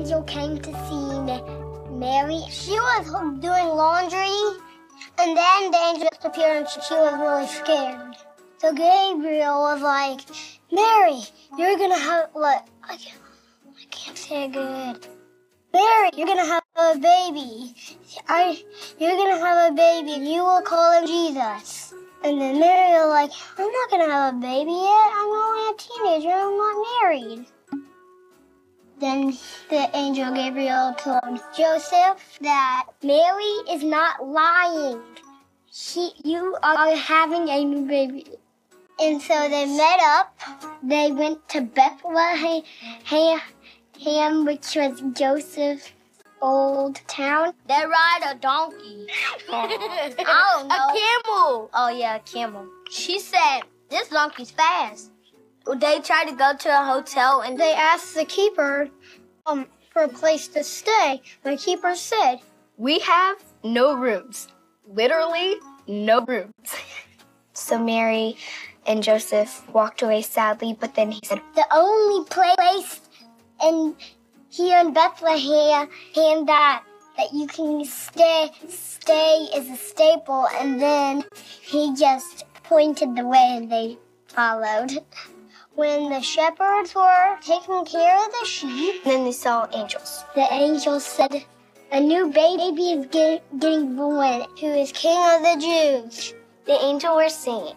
angel came to see Mary. She was doing laundry, and then the angel just appeared and she was really scared. So Gabriel was like, Mary, you're gonna have, like, I can't say it good. Mary, you're gonna have a baby. You're gonna have a baby, and you will call him Jesus. And then Mary was like, I'm not gonna have a baby yet. I'm only a teenager. I'm not married. Then the angel Gabriel told Joseph that Mary is not lying. You are having a new baby. And so they met up. They went to Bethlehem, which was Joseph's old town. They ride a donkey. I don't know. A camel. Oh, yeah, a camel. She said, this donkey's fast. They tried to go to a hotel, and they asked the keeper for a place to stay. The keeper said, we have no rooms. Literally, no rooms. So Mary and Joseph walked away sadly, but then he said, the only place here in Bethlehem that you can stay is a stable. And then he just pointed the way and they followed. When the shepherds were taking care of the sheep, then they saw angels. The angels said, a new baby is getting born, who is King of the Jews. The angels were singing,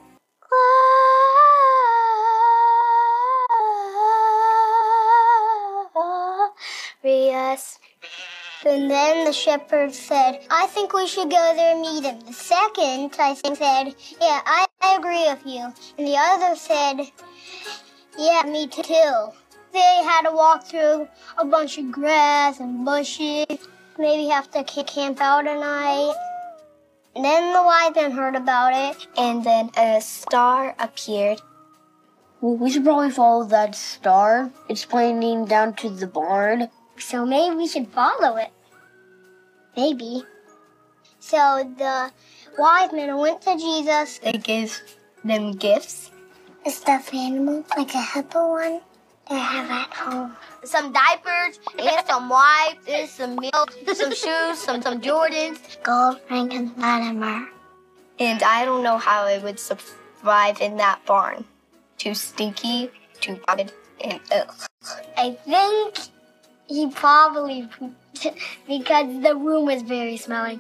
glorious. And then the shepherd said, I think we should go there and meet him. The second, I think, said, yeah, I agree with you. And the other said, yeah, me too. They had to walk through a bunch of grass and bushes, maybe have to camp out a night. And then the wise men heard about it, and then a star appeared. Well, we should probably follow that star. It's pointing down to the barn. So maybe we should follow it. Maybe. So the wise men went to Jesus. They gave them gifts. A stuffed animal, like a hippo one, they have at home. Some diapers, and some wipes, and some milk, some shoes, some Jordans. Gold, frankincense, and myrrh. And I don't know how it would survive in that barn. Too stinky, too rotted, and ugh. I think he probably pooped because the room was very smelly.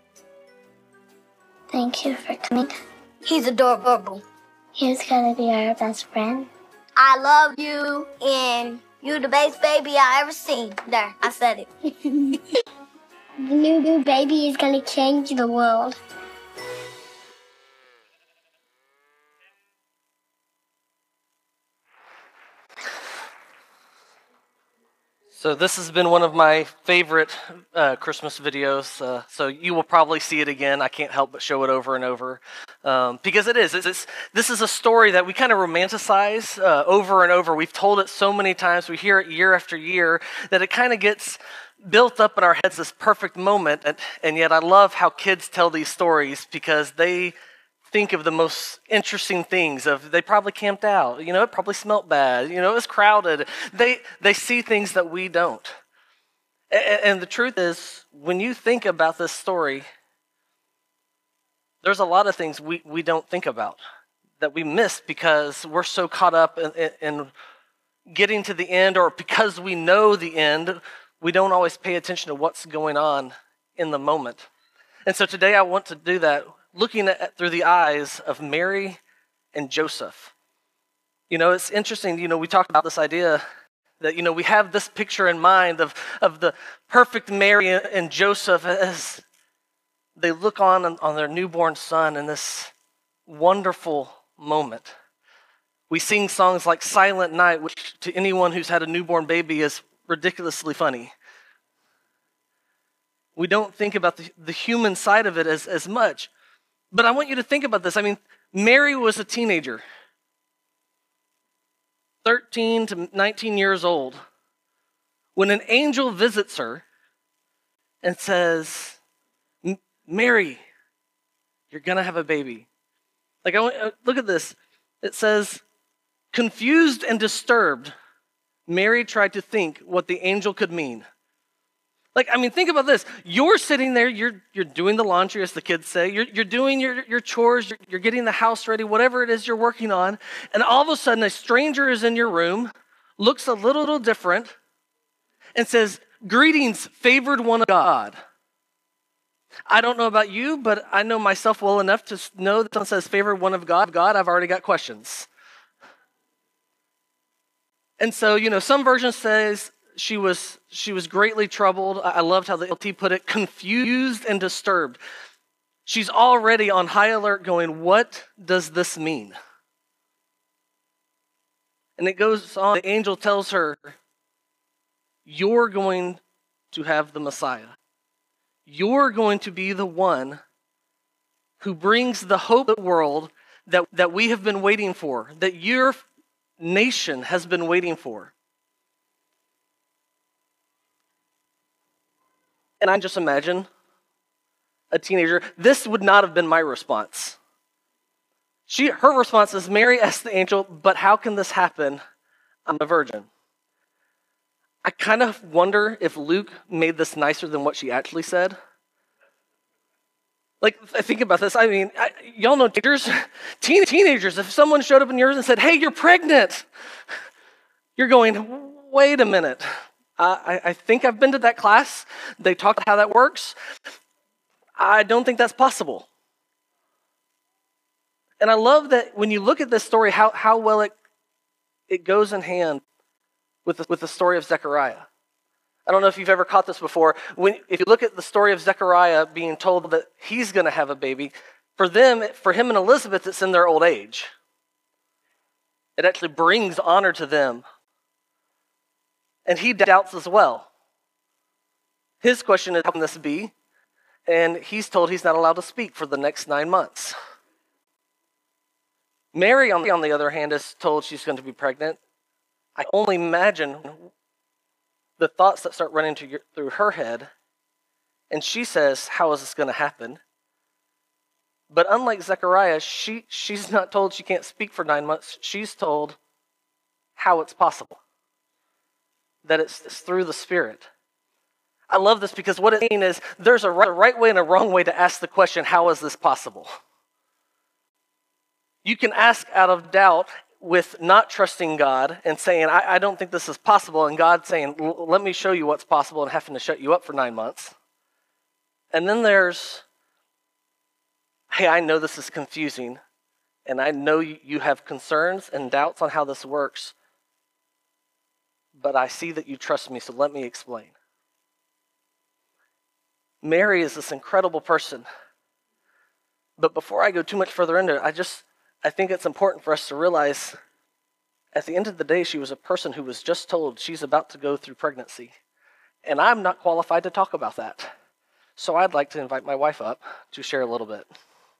Thank you for coming. He's adorable. He's gonna be our best friend. I love you, and you're the best baby I ever seen. There, I said it. The new baby is gonna change the world. So this has been one of my favorite Christmas videos. So you will probably see it again. I can't help but show it over and over because it is. This is a story that we kind of romanticize over and over. We've told it so many times. We hear it year after year that it kind of gets built up in our heads, this perfect moment. And yet I love how kids tell these stories because they think of the most interesting things. They probably camped out, it probably smelled bad, it was crowded. They see things that we don't. And the truth is, when you think about this story, there's a lot of things we don't think about that we miss because we're so caught up in getting to the end, or because we know the end, we don't always pay attention to what's going on in the moment. And so today I want to do that, looking at through the eyes of Mary and Joseph. It's interesting, we talked about this idea that, we have this picture in mind of the perfect Mary and Joseph as they look on their newborn son in this wonderful moment. We sing songs like Silent Night, which to anyone who's had a newborn baby is ridiculously funny. We don't think about the human side of it as much. But I want you to think about this. Mary was a teenager, 13 to 19 years old, when an angel visits her and says, Mary, you're going to have a baby. Look at this. It says, confused and disturbed, Mary tried to think what the angel could mean. Like, I mean, think about this. You're sitting there, you're doing the laundry, as the kids say. You're doing your chores, you're getting the house ready, whatever it is you're working on. And all of a sudden, a stranger is in your room, looks a little different, and says, "Greetings, favored one of God." I don't know about you, but I know myself well enough to know that someone says, "Favored one of God," I've already got questions. And so, some version says she was greatly troubled. I loved how the LT put it, confused and disturbed. She's already on high alert going, what does this mean? And it goes on, the angel tells her, you're going to have the Messiah. You're going to be the one who brings the hope of the world that we have been waiting for, that your nation has been waiting for. And I just imagine a teenager. This would not have been my response. Her response is, Mary asked the angel, but how can this happen? I'm a virgin. I kind of wonder if Luke made this nicer than what she actually said. Like, think about this. I mean, y'all know teenagers. If someone showed up in yours and said, hey, you're pregnant, you're going, wait a minute. I think I've been to that class. They talk about how that works. I don't think that's possible. And I love that when you look at this story, how well it goes in hand with the story of Zechariah. I don't know if you've ever caught this before. If you look at the story of Zechariah being told that he's going to have a baby, for him and Elizabeth, it's in their old age. It actually brings honor to them. And he doubts as well. His question is, how can this be? And he's told he's not allowed to speak for the next 9 months. Mary, on the other hand, is told she's going to be pregnant. I can only imagine the thoughts that start running through her head. And she says, how is this going to happen? But unlike Zechariah, she's not told she can't speak for 9 months. She's told how it's possible. That it's through the Spirit. I love this because what it's saying is there's a right way and a wrong way to ask the question, how is this possible? You can ask out of doubt with not trusting God and saying, I don't think this is possible, and God saying, let me show you what's possible, and having to shut you up for 9 months. And then there's, hey, I know this is confusing, and I know you have concerns and doubts on how this works, but I see that you trust me, so let me explain. Mary is this incredible person. But before I go too much further into it, I think it's important for us to realize at the end of the day, she was a person who was just told she's about to go through pregnancy. And I'm not qualified to talk about that. So I'd like to invite my wife up to share a little bit.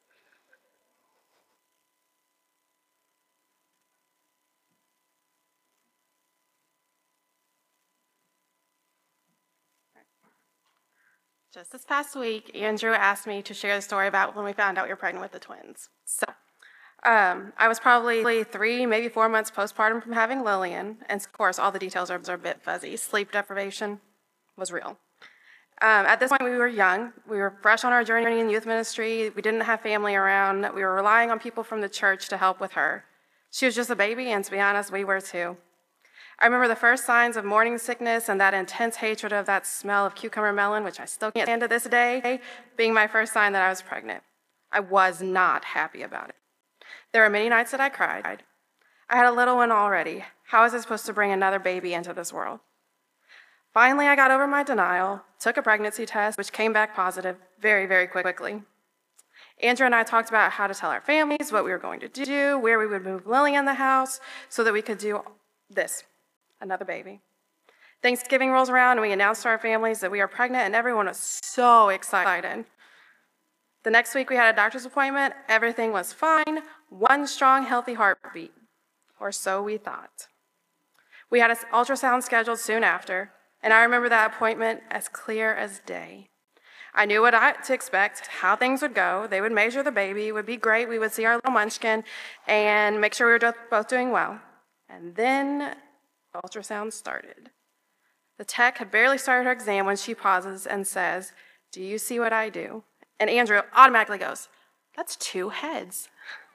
Just this past week, Andrew asked me to share the story about when we found out we were pregnant with the twins. So, I was probably 3, maybe 4 months postpartum from having Lillian, and of course, all the details are a bit fuzzy. Sleep deprivation was real. At this point, we were young. We were fresh on our journey in youth ministry. We didn't have family around. We were relying on people from the church to help with her. She was just a baby, and to be honest, we were too. I remember the first signs of morning sickness and that intense hatred of that smell of cucumber melon, which I still can't stand to this day, being my first sign that I was pregnant. I was not happy about it. There were many nights that I cried. I had a little one already. How was I supposed to bring another baby into this world? Finally, I got over my denial, took a pregnancy test, which came back positive very, very quickly. Andrew and I talked about how to tell our families, what we were going to do, where we would move Lily in the house so that we could do this. Another baby. Thanksgiving rolls around and we announced to our families that we are pregnant, and everyone was so excited. The next week we had a doctor's appointment. Everything was fine. One strong, healthy heartbeat, or so we thought. We had an ultrasound scheduled soon after, and I remember that appointment as clear as day. I knew what to expect, how things would go. They would measure the baby, it would be great. We would see our little munchkin and make sure we were both doing well. And then ultrasound started. The tech had barely started her exam when she pauses and says, "Do you see what I do?" And Andrew automatically goes, "That's 2 heads."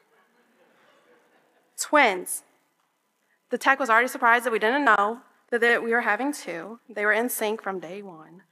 Twins. The tech was already surprised that we didn't know that we were having 2. They were in sync from day 1.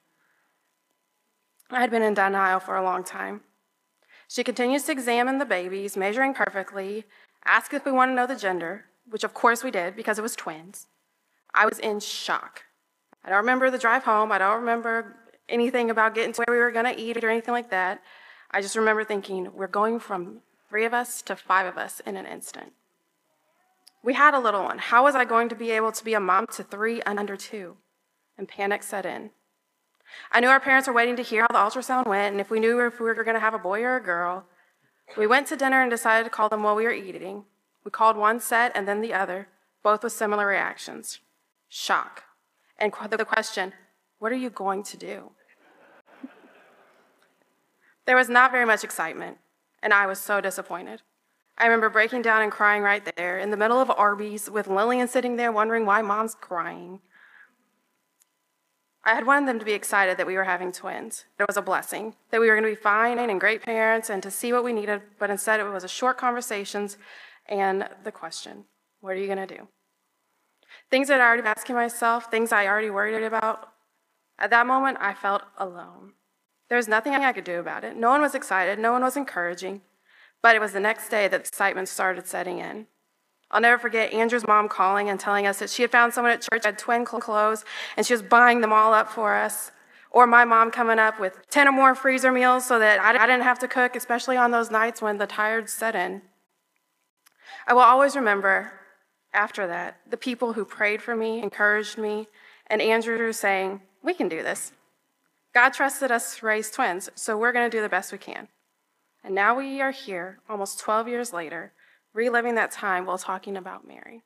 I had been in denial for a long time. She continues to examine the babies, measuring perfectly, asked if we want to know the gender, which of course we did because it was twins. I was in shock. I don't remember the drive home. I don't remember anything about getting to where we were going to eat or anything like that. I just remember thinking, we're going from 3 of us to 5 of us in an instant. We had a little one. How was I going to be able to be a mom to 3 under 2? And panic set in. I knew our parents were waiting to hear how the ultrasound went and if we knew if we were going to have a boy or a girl. We went to dinner and decided to call them while we were eating. We called one set and then the other, both with similar reactions. Shock. And the question, what are you going to do? There was not very much excitement, and I was so disappointed. I remember breaking down and crying right there in the middle of Arby's with Lillian sitting there wondering why Mom's crying. I had wanted them to be excited that we were having twins. It was a blessing, that we were going to be fine and great parents and to see what we needed, but instead it was a short conversations and the question, what are you going to do? Things I'd already been asking myself, things I already worried about. At that moment, I felt alone. There was nothing I could do about it. No one was excited. No one was encouraging. But it was the next day that excitement started setting in. I'll never forget Andrew's mom calling and telling us that she had found someone at church who had twin clothes, and she was buying them all up for us. Or my mom coming up with 10 or more freezer meals so that I didn't have to cook, especially on those nights when the tired set in. I will always remember, after that, the people who prayed for me, encouraged me, and Andrew saying, "We can do this. God trusted us to raise twins, so we're going to do the best we can." And now we are here, almost 12 years later, reliving that time while talking about Mary.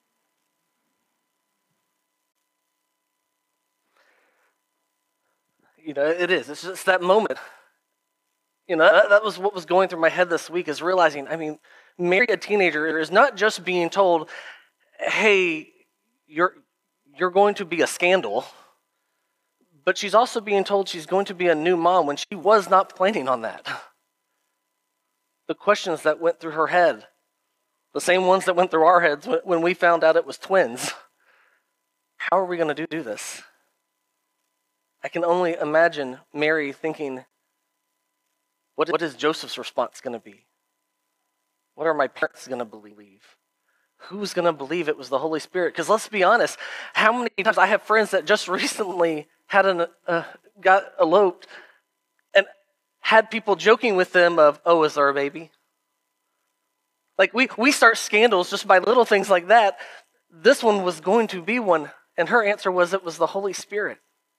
It is. It's just that moment. That was what was going through my head this week, is realizing, Mary, a teenager, is not just being told, hey, you're going to be a scandal, but she's also being told she's going to be a new mom when she was not planning on that. The questions that went through her head, the same ones that went through our heads when we found out it was twins. How are we going to do this? I can only imagine Mary thinking, what is Joseph's response going to be? What are my parents going to believe? Who's going to believe it was the Holy Spirit? Because let's be honest, how many times I have friends that just recently got eloped and had people joking with them of, oh, is there a baby? Like we start scandals just by little things like that. This one was going to be one, and her answer was it was the Holy Spirit.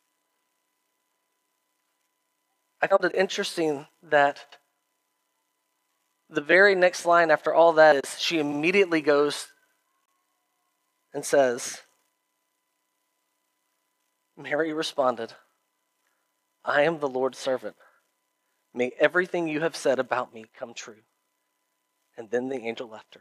I found it interesting that the very next line after all that is she immediately goes and says, Mary responded, I am the Lord's servant. May everything you have said about me come true. And then the angel left her.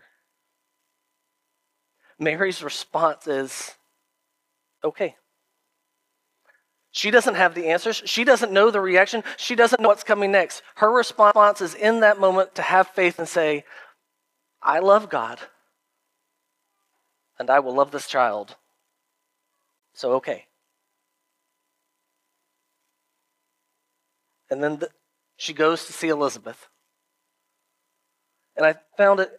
Mary's response is, okay. She doesn't have the answers. She doesn't know the reaction. She doesn't know what's coming next. Her response is in that moment to have faith and say, I love God, and I will love this child. So, okay. And then she goes to see Elizabeth. And I found it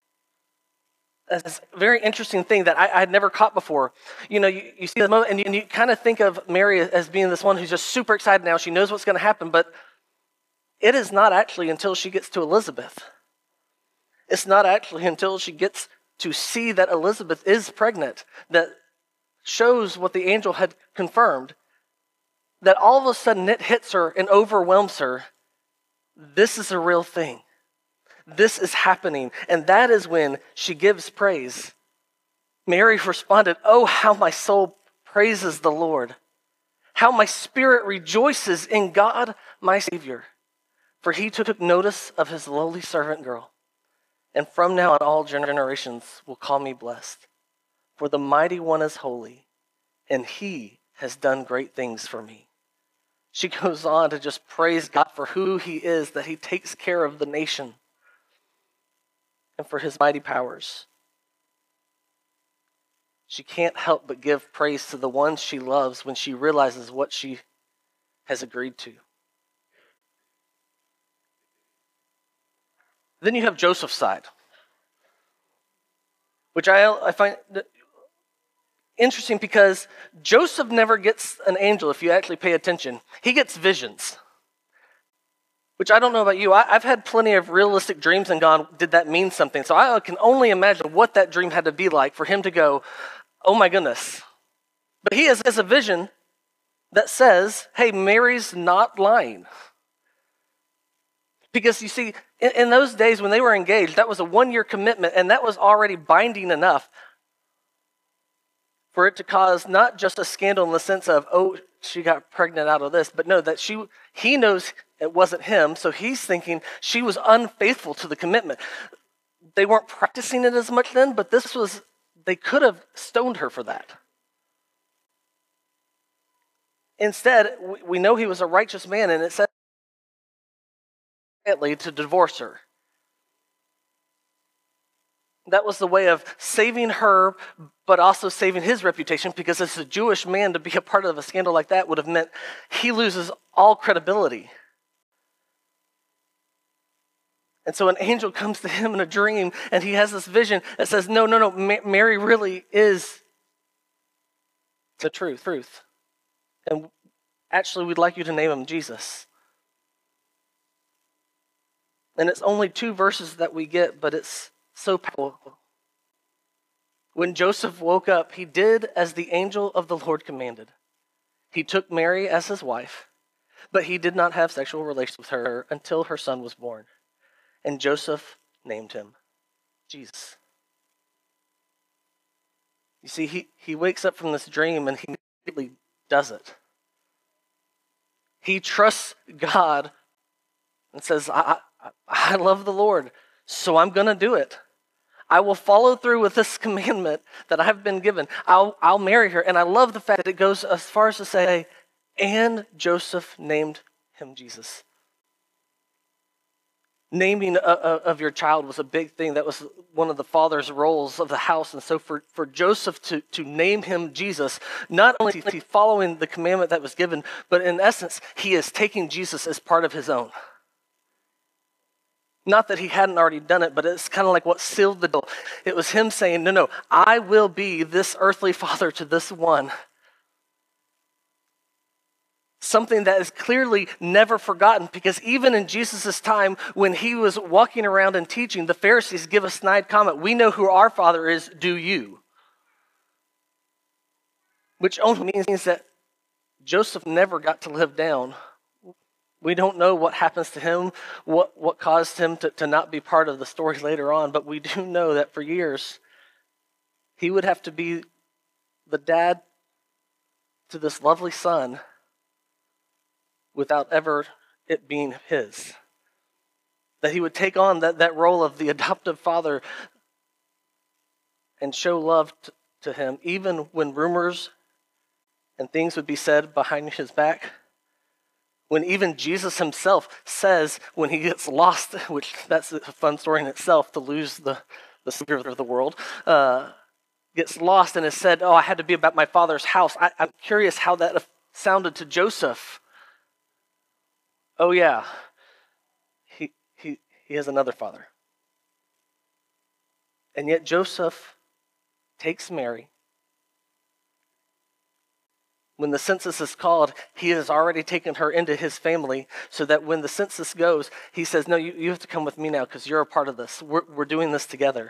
as a very interesting thing that I had never caught before. You see the moment, and you kind of think of Mary as being this one who's just super excited now. She knows what's going to happen, but it is not actually until she gets to Elizabeth. It's not actually until she gets to see that Elizabeth is pregnant that shows what the angel had confirmed, that all of a sudden it hits her and overwhelms her. This is a real thing. This is happening. And that is when she gives praise. Mary responded, oh, how my soul praises the Lord. How my spirit rejoices in God, my Savior. For he took notice of his lowly servant girl. And from now on all generations will call me blessed. For the mighty one is holy, and he has done great things for me. She goes on to just praise God for who he is, that he takes care of the nation, and for his mighty powers. She can't help but give praise to the ones she loves when she realizes what she has agreed to. Then you have Joseph's side, which I find interesting because Joseph never gets an angel if you actually pay attention. He gets visions, which I don't know about you. I've had plenty of realistic dreams and gone, did that mean something? So I can only imagine what that dream had to be like for him to go, oh my goodness. But he has a vision that says, hey, Mary's not lying. Because you see, in those days when they were engaged, that was a 1-year commitment, and that was already binding enough for it to cause not just a scandal in the sense of, oh, she got pregnant out of this, but no, that he knows it wasn't him, so he's thinking she was unfaithful to the commitment. They weren't practicing it as much then, but they could have stoned her for that. Instead, we know he was a righteous man, and it says to divorce her. That was the way of saving her, but also saving his reputation, because as a Jewish man, to be a part of a scandal like that would have meant he loses all credibility. And so an angel comes to him in a dream, and he has this vision that says, no, Mary really is the truth. And actually, we'd like you to name him Jesus. And it's only 2 verses that we get, but it's so powerful. When Joseph woke up, he did as the angel of the Lord commanded. He took Mary as his wife, but he did not have sexual relations with her until her son was born. And Joseph named him Jesus. You see, he wakes up from this dream and he immediately does it. He trusts God and says, I love the Lord, so I'm going to do it. I will follow through with this commandment that I've been given. I'll marry her. And I love the fact that it goes as far as to say, and Joseph named him Jesus. Naming of your child was a big thing. That was one of the father's roles of the house. And so for Joseph to name him Jesus, not only is he following the commandment that was given, but in essence, he is taking Jesus as part of his own. Not that he hadn't already done it, but it's kind of like what sealed the deal. It was him saying, no, I will be this earthly father to this one. Something that is clearly never forgotten, because even in Jesus' time, when he was walking around and teaching, the Pharisees give a snide comment, we know who our father is, do you? Which only means that Joseph never got to live down. We don't know what happens to him, what caused him to not be part of the story later on, but we do know that for years, he would have to be the dad to this lovely son without ever it being his. That he would take on that role of the adoptive father and show love to him, even when rumors and things would be said behind his back. When even Jesus himself says when he gets lost, which that's a fun story in itself, to lose the Savior of the world, gets lost and is said, I had to be about my father's house. I'm curious how that sounded to Joseph. Oh yeah, he has another father. And yet Joseph takes Mary. When the census is called, he has already taken her into his family, so that when the census goes, he says, no, you have to come with me now because you're a part of this. We're doing this together.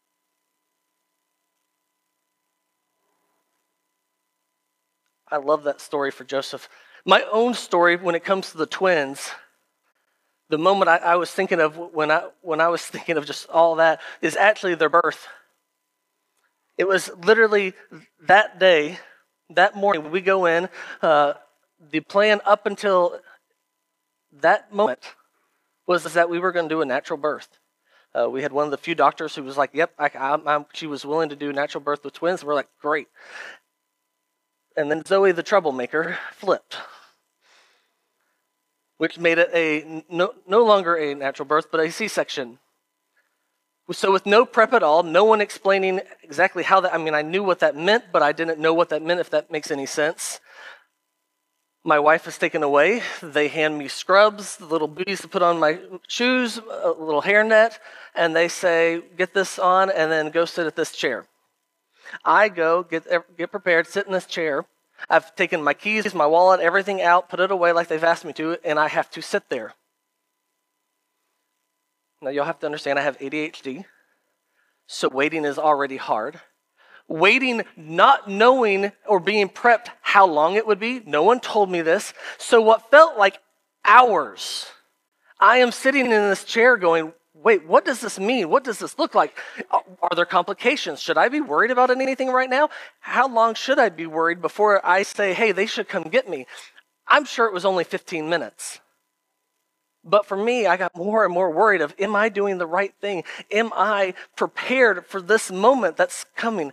I love that story for Joseph. My own story when it comes to the twins, the moment I was thinking of when I was thinking of just all that is actually their birth. It was literally that day, that morning, we go in, the plan up until that moment was that we were going to do a natural birth. We had one of the few doctors who was like, yep, she was willing to do natural birth with twins. We're like, great. And then Zoe, the troublemaker, flipped, which made it no longer a natural birth, but a C-section. So with no prep at all, no one explaining exactly how that, I knew what that meant, but I didn't know what that meant, if that makes any sense. My wife is taken away. They hand me scrubs, the little booties to put on my shoes, a little hairnet, and they say, get this on and then go sit at this chair. I go, get prepared, sit in this chair. I've taken my keys, my wallet, everything out, put it away like they've asked me to, and I have to sit there. Now, you'll have to understand I have ADHD, so waiting is already hard. Waiting, not knowing or being prepped how long it would be. No one told me this. So what felt like hours, I am sitting in this chair going, wait, what does this mean? What does this look like? Are there complications? Should I be worried about anything right now? How long should I be worried before I say, hey, they should come get me? I'm sure it was only 15 minutes. But for me, I got more and more worried of, am I doing the right thing? Am I prepared for this moment that's coming?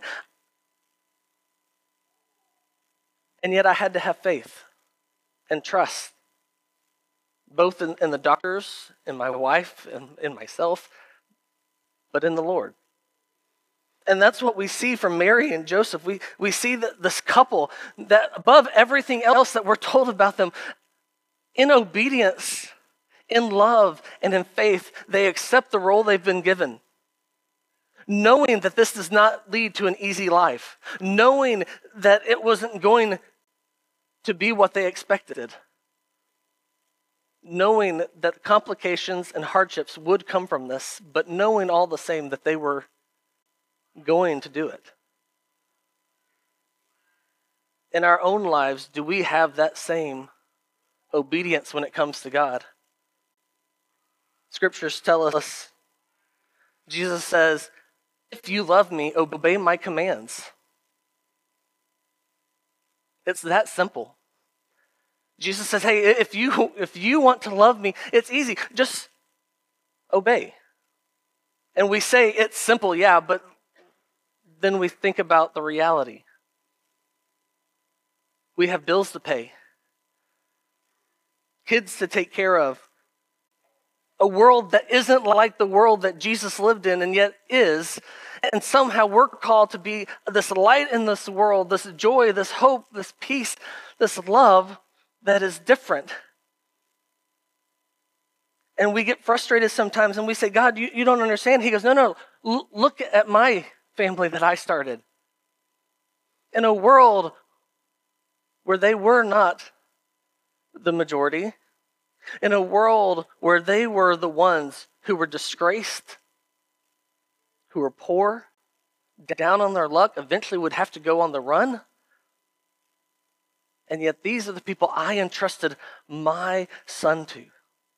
And yet I had to have faith and trust, both in the doctors, in my wife, and in myself, but in the Lord. And that's what we see from Mary and Joseph. We see that this couple, that above everything else that we're told about them, in obedience, in love, and in faith, they accept the role they've been given, knowing that this does not lead to an easy life, knowing that it wasn't going to be what they expected, knowing that complications and hardships would come from this, but knowing all the same that they were going to do it. In our own lives, do we have that same obedience when it comes to God? Scriptures tell us, Jesus says, if you love me, obey my commands. It's that simple. Jesus says, hey, if you want to love me, it's easy. Just obey. And we say it's simple, yeah, but then we think about the reality. We have bills to pay, kids to take care of, a world that isn't like the world that Jesus lived in and yet is. And somehow we're called to be this light in this world, this joy, this hope, this peace, this love that is different. And we get frustrated sometimes and we say, God, you don't understand. He goes, no, look at my family that I started. In a world where they were not the majority, in a world where they were the ones who were disgraced, who were poor, down on their luck, eventually would have to go on the run. And yet these are the people I entrusted my son to.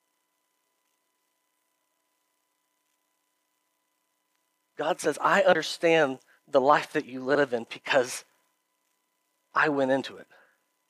God says, I understand the life that you live in because I went into it.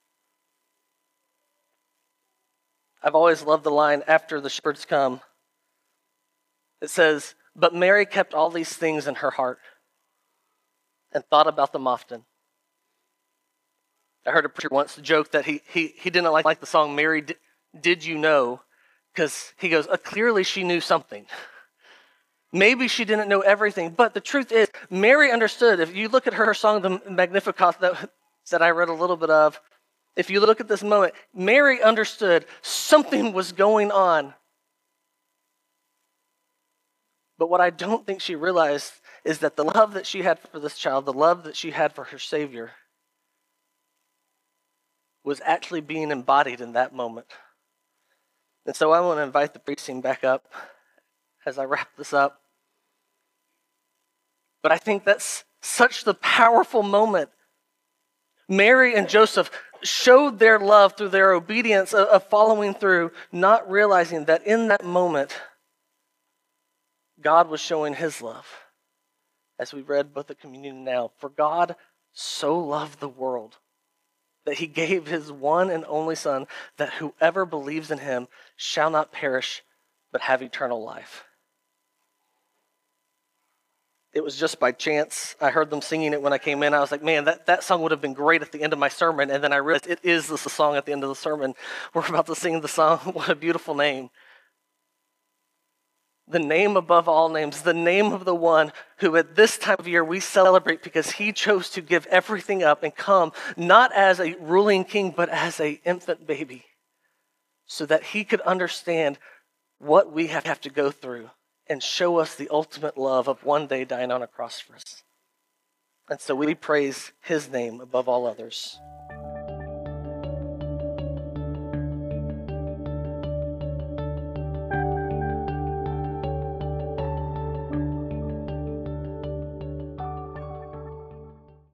I've always loved the line after the shepherds come. It says, but Mary kept all these things in her heart and thought about them often. I heard a preacher once joke that he didn't like the song Mary Did You Know? Because he goes, clearly she knew something. Maybe she didn't know everything, but the truth is, Mary understood. If you look at her song, the Magnificat, that I read a little bit of, if you look at this moment, Mary understood something was going on. But what I don't think she realized is that the love that she had for this child, the love that she had for her Savior, was actually being embodied in that moment. And so I want to invite the priest team back up as I wrap this up. But I think that's such the powerful moment. Mary and Joseph showed their love through their obedience of following through, not realizing that in that moment, God was showing his love. As we read both the communion now, for God so loved the world that he gave his one and only Son, that whoever believes in him shall not perish, but have eternal life. It was just by chance. I heard them singing it when I came in. I was like, man, that song would have been great at the end of my sermon. And then I realized it is the song at the end of the sermon. We're about to sing the song. What a beautiful name. The name above all names, the name of the one who at this time of year we celebrate because he chose to give everything up and come not as a ruling king, but as an infant baby so that he could understand what we have to go through and show us the ultimate love of one day dying on a cross for us. And so we praise his name above all others.